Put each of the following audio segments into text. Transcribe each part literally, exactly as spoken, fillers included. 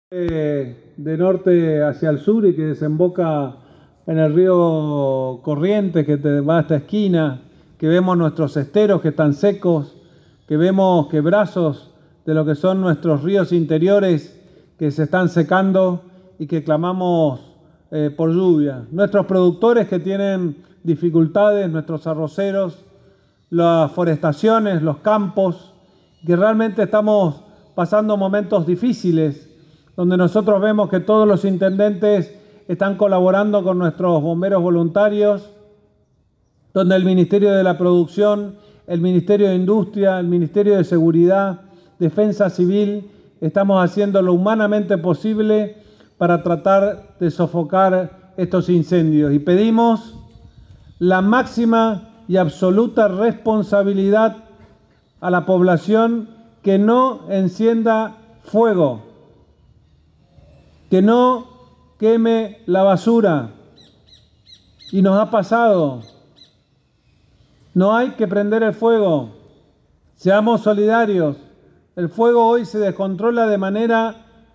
de norte hacia el sur y que desemboca en el río Corrientes, que te va a esta esquina, que vemos nuestros esteros que están secos, que vemos quebrazos de lo que son nuestros ríos interiores que se están secando y que clamamos eh, por lluvia. Nuestros productores que tienen dificultades, nuestros arroceros, las forestaciones, los campos, que realmente estamos pasando momentos difíciles, donde nosotros vemos que todos los intendentes están colaborando con nuestros bomberos voluntarios, donde el Ministerio de la Producción, el Ministerio de Industria, el Ministerio de Seguridad, Defensa Civil, estamos haciendo lo humanamente posible para tratar de sofocar estos incendios. Y pedimos la máxima y absoluta responsabilidad a la población que no encienda fuego, que no queme la basura. Y nos ha pasado. No hay que prender el fuego. Seamos solidarios. El fuego hoy se descontrola de manera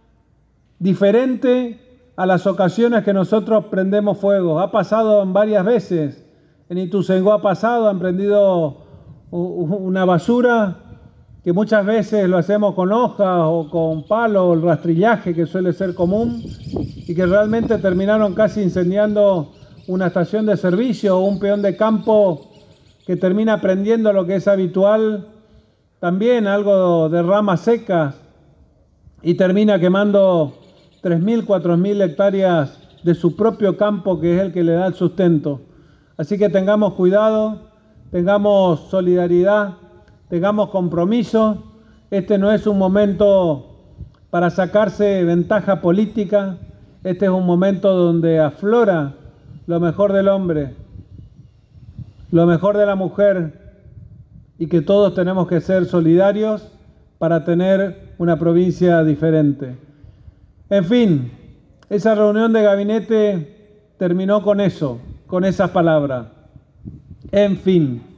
diferente a las ocasiones que nosotros prendemos fuego. Ha pasado varias veces. En Ituzaingó ha pasado, han prendido una basura, que muchas veces lo hacemos con hojas o con palo, o el rastrillaje que suele ser común, y que realmente terminaron casi incendiando una estación de servicio o un peón de campo que termina prendiendo lo que es habitual, también algo de ramas secas, y termina quemando tres mil, cuatro mil hectáreas de su propio campo, que es el que le da el sustento. Así que tengamos cuidado, tengamos solidaridad, tengamos compromiso. Este no es un momento para sacarse ventaja política. Este es un momento donde aflora lo mejor del hombre, lo mejor de la mujer, y que todos tenemos que ser solidarios para tener una provincia diferente. En fin, esa reunión de gabinete terminó con eso, con esas palabras. En fin.